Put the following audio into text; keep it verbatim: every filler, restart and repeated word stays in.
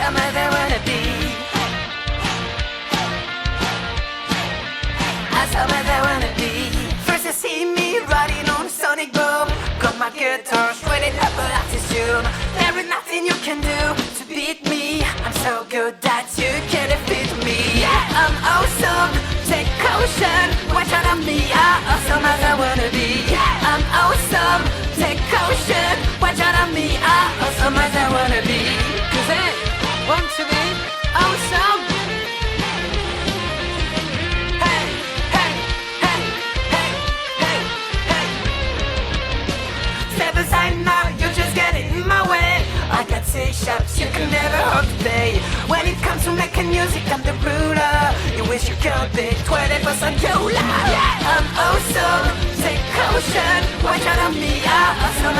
Awesome as I wanna be. Awesome as I wanna be. First you see me riding on a sonic boom. Got my guitar straight up a attitude. There is nothing you can do to beat me. I'm so good that you can't defeat me. Yeah, I'm awesome. Take caution, watch out on me. I'm awesome as I wanna be. I'm awesome. Take caution, watch out on me. I'm awesome as I wanna be. Cause I want to be awesome. Hey, hey, hey, hey, hey, hey. Step aside now, you're just getting in my way. I got six shops, you can never hope to pay. When it comes to making music, I'm the ruler. You wish you could be twenty percent cooler. Yeah, I'm awesome. Take caution, watch out on me. I'm awesome